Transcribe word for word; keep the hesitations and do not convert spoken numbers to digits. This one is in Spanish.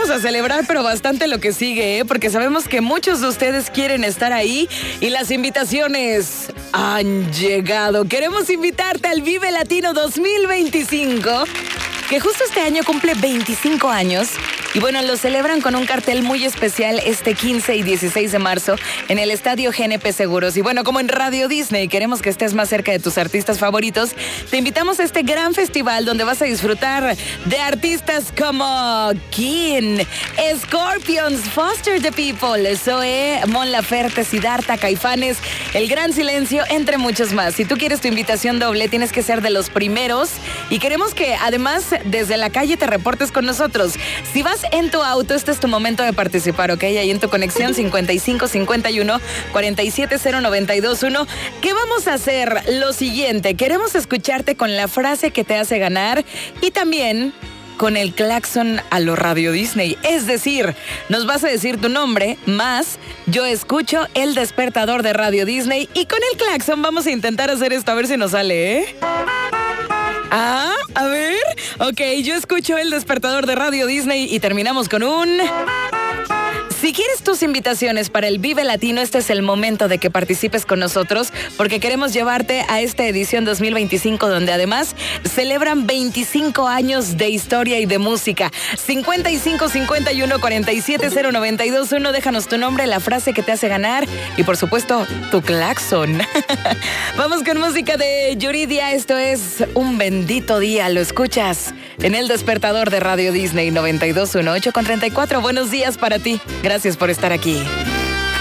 vamos a celebrar, pero bastante lo que sigue, ¿eh? Porque sabemos que muchos de ustedes quieren estar ahí y las invitaciones han llegado. Queremos invitarte al Vive Latino dos mil veinticinco, que justo este año cumple veinticinco años. Y bueno, lo celebran con un cartel muy especial este quince y dieciséis de marzo en el Estadio G N P Seguros. Y bueno, como en Radio Disney queremos que estés más cerca de tus artistas favoritos, te invitamos a este gran festival donde vas a disfrutar de artistas como King, Scorpions, Foster the People, Zoe, Mon Laferte, Siddhartha, Caifanes, El Gran Silencio, entre muchos más. Si tú quieres tu invitación doble, tienes que ser de los primeros y queremos que además desde la calle te reportes con nosotros. Si vas en tu auto, este es tu momento de participar, ¿ok? Ahí en tu conexión cincuenta y cinco cincuenta y uno cuarenta y siete cero noventa y dos uno. ¿Qué vamos a hacer? Lo siguiente, queremos escucharte con la frase que te hace ganar y también con el claxon a lo Radio Disney. Es decir, nos vas a decir tu nombre, más yo escucho el despertador de Radio Disney y con el claxon vamos a intentar hacer esto, a ver si nos sale, ¿eh? Ah, a ver. Ok, yo escucho el despertador de Radio Disney y terminamos con un... Si quieres tus invitaciones para el Vive Latino, este es el momento de que participes con nosotros porque queremos llevarte a esta edición dos mil veinticinco donde además celebran veinticinco años de historia y de música. cincuenta y cinco cincuenta y uno cuarenta y siete cero noventa y dos uno, déjanos tu nombre, la frase que te hace ganar y por supuesto tu claxon. Vamos con música de Yuridia, esto es Un Bendito Día, lo escuchas en el despertador de Radio Disney noventa y dos punto uno, ocho con treinta y cuatro. Buenos días para ti. Gracias por estar aquí.